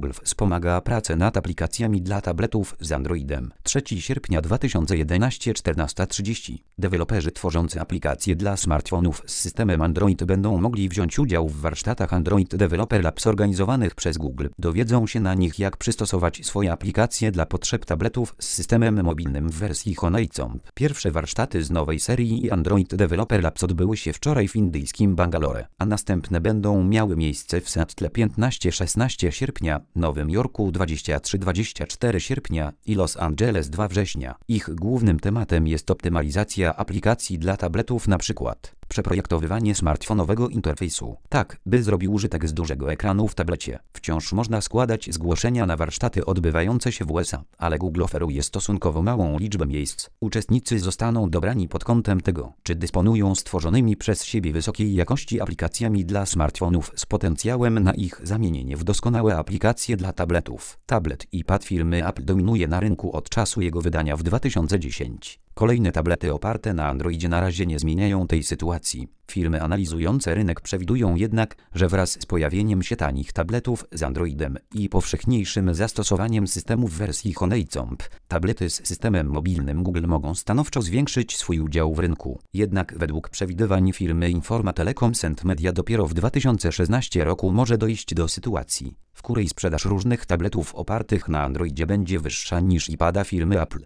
Google wspomaga pracę nad aplikacjami dla tabletów z Androidem. 3 sierpnia 2011 14:30. Deweloperzy tworzący aplikacje dla smartfonów z systemem Android będą mogli wziąć udział w warsztatach Android Developer Labs organizowanych przez Google. Dowiedzą się na nich, jak przystosować swoje aplikacje dla potrzeb tabletów z systemem mobilnym w wersji Honeycomb. Pierwsze warsztaty z nowej serii Android Developer Labs odbyły się wczoraj w indyjskim Bangalore, a następne będą miały miejsce w Seattle 15-16 sierpnia, Nowym Jorku 23-24 sierpnia i Los Angeles 2 września. Ich głównym tematem jest optymalizacja aplikacji dla tabletów, np. przeprojektowywanie smartfonowego interfejsu, tak by zrobił użytek z dużego ekranu w tablecie. Wciąż można składać zgłoszenia na warsztaty odbywające się w USA, ale Google oferuje stosunkowo małą liczbę miejsc. Uczestnicy zostaną dobrani pod kątem tego, czy dysponują stworzonymi przez siebie wysokiej jakości aplikacjami dla smartfonów z potencjałem na ich zamienienie w doskonałe aplikacje dla tabletów. Tablet i pad firmy Apple dominuje na rynku od czasu jego wydania w 2010. Kolejne tablety oparte na Androidzie na razie nie zmieniają tej sytuacji. Firmy analizujące rynek przewidują jednak, że wraz z pojawieniem się tanich tabletów z Androidem i powszechniejszym zastosowaniem systemu w wersji Honeycomb, tablety z systemem mobilnym Google mogą stanowczo zwiększyć swój udział w rynku. Jednak według przewidywań firmy Informa Telecoms and Media dopiero w 2016 roku może dojść do sytuacji, w której sprzedaż różnych tabletów opartych na Androidzie będzie wyższa niż iPada firmy Apple.